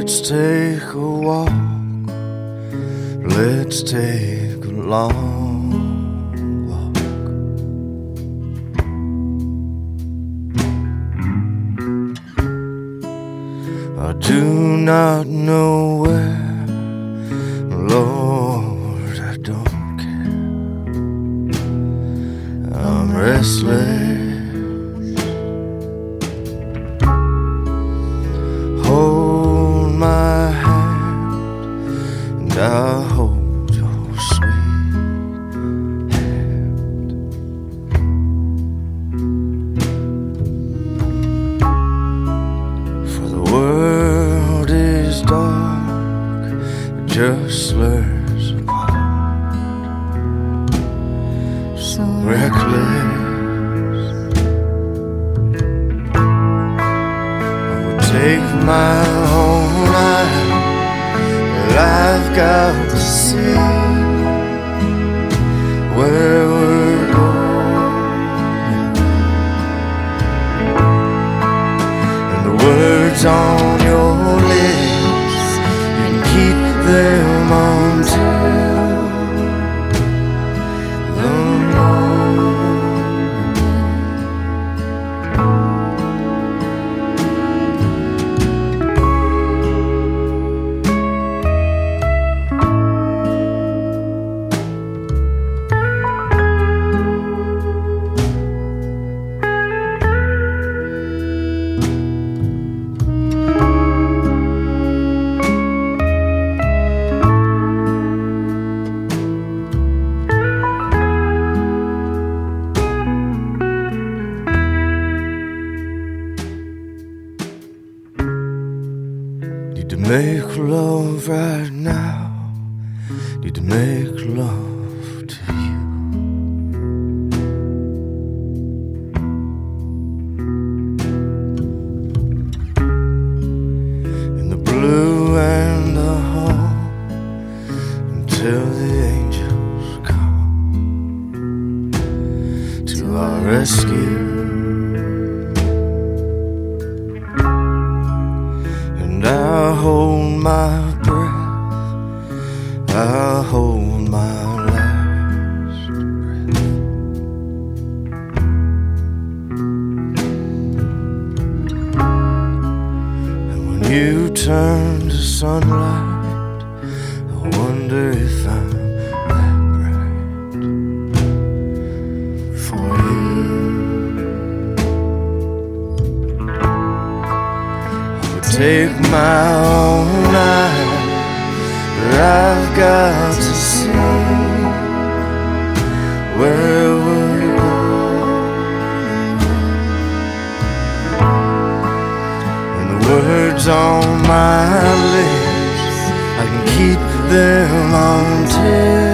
Let's take a walk. Let's take a long walk. I do not know where, Lord, I don't care. I'm restless. Hold my hand and I'll hold your sweet hand. For the world is dark, it just slurs apart. So reckless, take my own life, but I've got to see where we're going. And the words on your lips, you can keep them until the morning. Need to make love right now. Need to make love to you. In the blue and the home, until the angels come to our rescue. And I'll hold my breath, I'll hold my last breath. And when you turn to sunlight, I wonder if I'm that bright for you. Take my own life, but I've got to see where we're going. And the words on my lips, I can keep them until